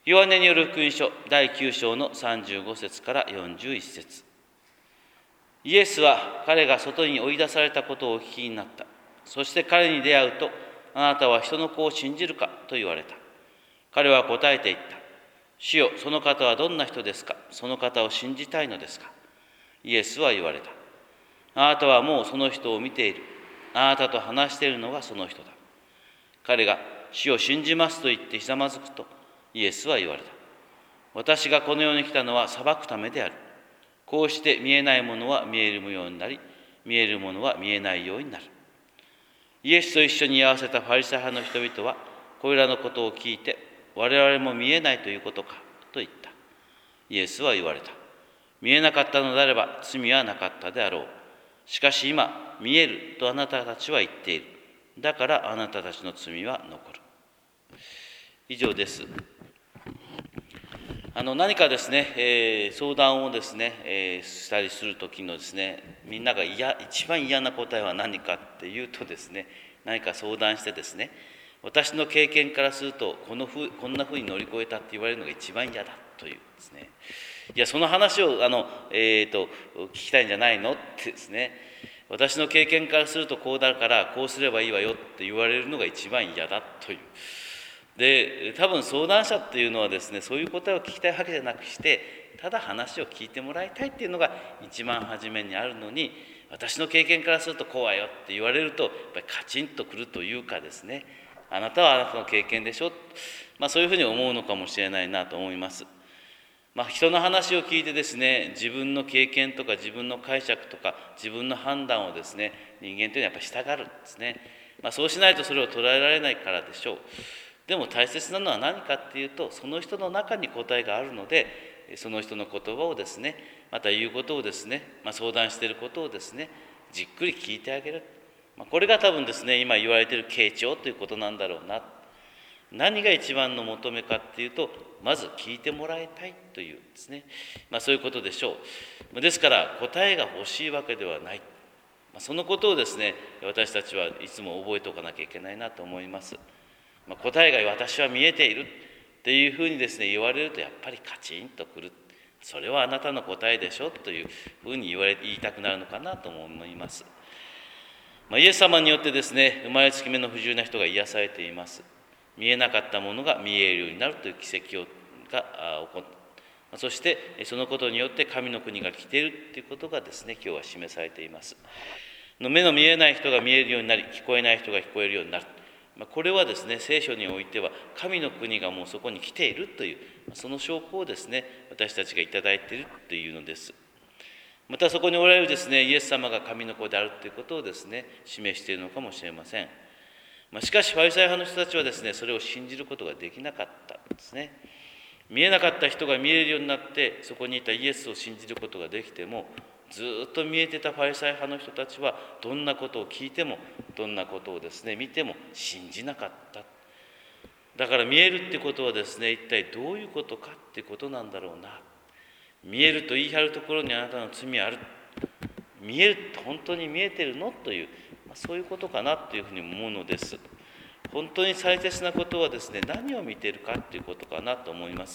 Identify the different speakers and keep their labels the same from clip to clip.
Speaker 1: ヨハネによる福音書第9章の35節から41節。イエスは彼が外に追い出されたことをお聞きになった。そして彼に出会うと、あなたは人の子を信じるかと言われた。彼は答えて言った。主よ、その方はどんな人ですか？その方を信じたいのですか？イエスは言われた。あなたはもうその人を見ている。あなたと話しているのがその人だ。彼が主を信じますと言ってひざまずくと、イエスは言われた。私がこの世に来たのは裁くためである。こうして見えないものは見えるようになり、見えるものは見えないようになる。イエスと一緒に居合わせたファリサイ派の人々は、これらのことを聞いて、我々も見えないということか、と言った。イエスは言われた。見えなかったのであれば罪はなかったであろう。しかし今、見えるとあなたたちは言っている。だからあなたたちの罪は残る。以上です。何かですね、相談をですね、したりするときのですね、みんなが一番嫌な答えは何かっていうとですね、何か相談してですね、私の経験からするとこんなふうに乗り越えたって言われるのが一番嫌だというですね、いやその話を聞きたいんじゃないのってですね、私の経験からするとこうだからこうすればいいわよって言われるのが一番嫌だという。で多分相談者っていうのはですね、そういう答えを聞きたいわけじゃなくして、ただ話を聞いてもらいたいっていうのが一番初めにあるのに、私の経験からするとこうはよって言われるとやっぱりカチンとくるというかですね、あなたはあなたの経験でしょ、そういうふうに思うのかもしれないなと思います。人の話を聞いてですね、自分の経験とか自分の解釈とか自分の判断をですね、人間というのはやっぱり従うんですね。そうしないとそれを捉えられないからでしょう。でも大切なのは何かっていうと、その人の中に答えがあるので、その人の言葉をですね、また言うことをですね、相談していることをですね、じっくり聞いてあげる。これが多分ですね、今言われている傾聴ということなんだろうな。何が一番の求めかっていうと、まず聞いてもらいたいというですね、そういうことでしょう。ですから答えが欲しいわけではない。そのことをですね、私たちはいつも覚えておかなきゃいけないなと思います。答えが私は見えているっていうふうにですね言われると、やっぱりカチンとくる。それはあなたの答えでしょというふうに言いたくなるのかなとも思います。イエス様によってですね、生まれつき目の不自由な人が癒されています。見えなかったものが見えるようになるという奇跡が起こった。そしてそのことによって神の国が来ているということがですね、今日は示されています。目の見えない人が見えるようになり、聞こえない人が聞こえるようになる。これはですね、聖書においては神の国がもうそこに来ているという、その証拠をですね、私たちがいただいているというのです。またそこにおられるですね、イエス様が神の子であるということをですね、示しているのかもしれません。しかしファリサイ派の人たちはですね、それを信じることができなかったんですね。見えなかった人が見えるようになって、そこにいたイエスを信じることができても、ずっと見えてたファリサイ派の人たちは、どんなことを聞いても、どんなことをですね見ても信じなかった。だから見えるってことはですね、一体どういうことかってことなんだろうな。見えると言い張るところにあなたの罪ある。見えるって本当に見えてるのという、そういうことかなというふうに思うのです。本当に大切なことはですね、何を見ているかということかなと思います。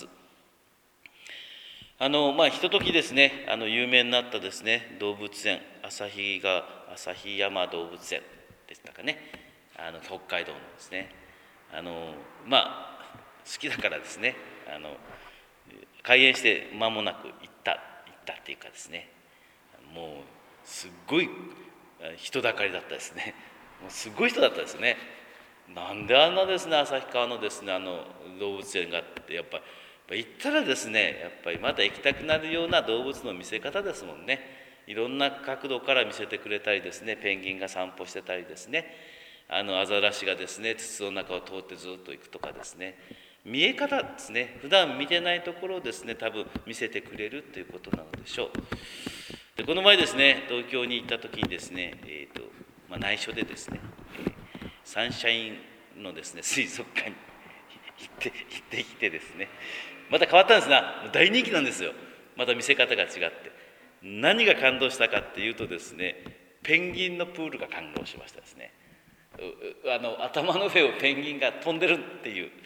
Speaker 1: ひとときですね、有名になったですね、動物園、旭山動物園でしたかね、北海道のですね、好きだからですね、開園して間もなく行ったっていうかですね、もうすっごい人だかりだったですね。もうすごい人だったですね。なんであんなですね、旭川のですね、動物園があって、やっぱ行ったらですね、やっぱりまた行きたくなるような動物の見せ方ですもんね。いろんな角度から見せてくれたりですね、ペンギンが散歩してたりですね、アザラシがですね、筒の中を通ってずっと行くとかですね、見え方ですね、普段見てないところをですね、多分見せてくれるということなのでしょう。でこの前ですね、東京に行った時にですね、内緒でですね、サンシャインのですね、水族館に行ってきてですね、また変わったんですが、大人気なんですよ。また見せ方が違って、何が感動したかっていうとですね、ペンギンのプールが感動しましたですね。頭の上をペンギンが飛んでるっていう、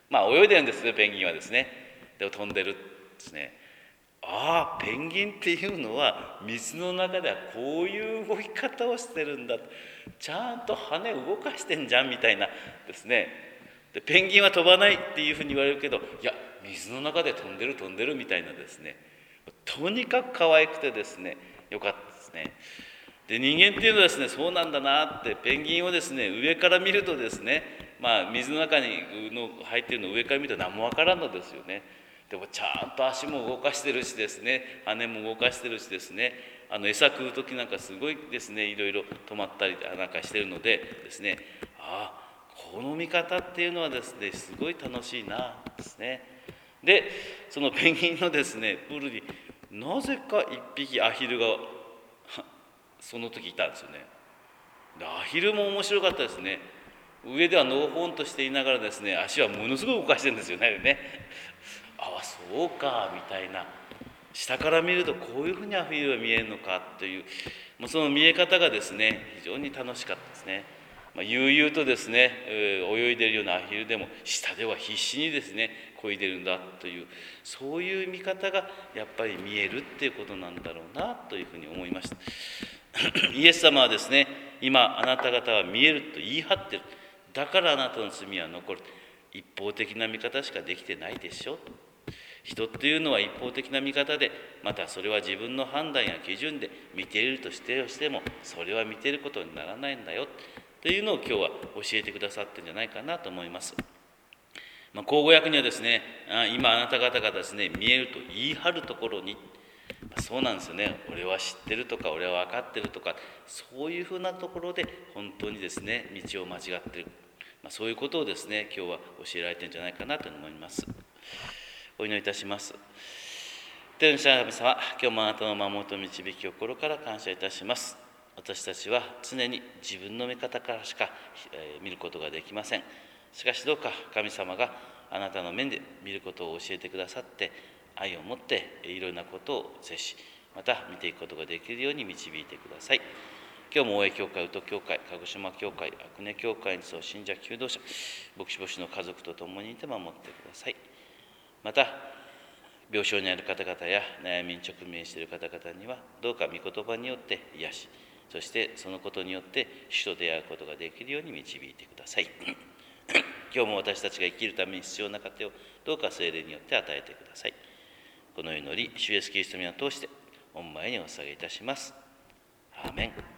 Speaker 1: まあ泳いでるんですね、ペンギンはですね。でも飛んでるですね。ああ、ペンギンっていうのは水の中ではこういう動き方をしてるんだ、ちゃんと羽動かしてんじゃんみたいなですね。でペンギンは飛ばないっていうふうに言われるけど、いや水の中で飛んでるみたいなですね、とにかく可愛くてですね、よかったですね。で人間っていうのはですね、そうなんだなって、ペンギンをですね上から見るとですね、水の中に入っているのを上から見ると何もわからんのですよね。でもちゃんと足も動かしてるしですね、羽も動かしてるしですね、餌食う時なんかすごいですね、いろいろ止まったりなんかしてるのでですね、この見方っていうのはですね、すごい楽しいなですね。でそのペンギンのですねプールになぜか一匹アヒルがその時いたんですよね。でアヒルも面白かったですね。上ではのほほんとしていながらですね、足はものすごい動かしてるんですよね。そうかみたいな、下から見るとこういうふうにアヒルは見えるのかという、もうその見え方がですね非常に楽しかったですね。悠々とですね、泳いでいるようなアヒルでも下では必死にですね漕いでるんだという、そういう見方がやっぱり見えるっていうことなんだろうなというふうに思いました。イエス様はですね、今あなた方は見えると言い張ってる、だからあなたの罪は残る、一方的な見方しかできてないでしょ。人っていうのは一方的な見方で、またそれは自分の判断や基準で見ているとしても、それは見ていることにならないんだよというのを今日は教えてくださってるんじゃないかなと思います。口語訳にはですね、今あなた方がですね見えると言い張るところに、そうなんですよね、俺は知ってるとか俺は分かってるとか、そういうふうなところで本当にですね道を間違っている、そういうことをですね今日は教えられてるんじゃないかなと思います。お祈りいたします。天の神様、今日もあなたの守りと導き心から感謝いたします。私たちは常に自分の見方からしか見ることができません。しかしどうか神様があなたの面で見ることを教えてくださって、愛を持っていろんなことを接し、また見ていくことができるように導いてください。今日も大江教会、宇都教会、鹿児島教会、阿久根教会にそう信者求道者、牧師牧師の家族と共にいて守ってください。また病床にある方々や悩みに直面している方々にはどうか御言葉によって癒し、そしてそのことによって主と出会うことができるように導いてください。今日も私たちが生きるために必要な糧をどうか聖霊によって与えてください。この祈り、主イエスキリストの皆を通して御前にお捧げいたします。アーメン。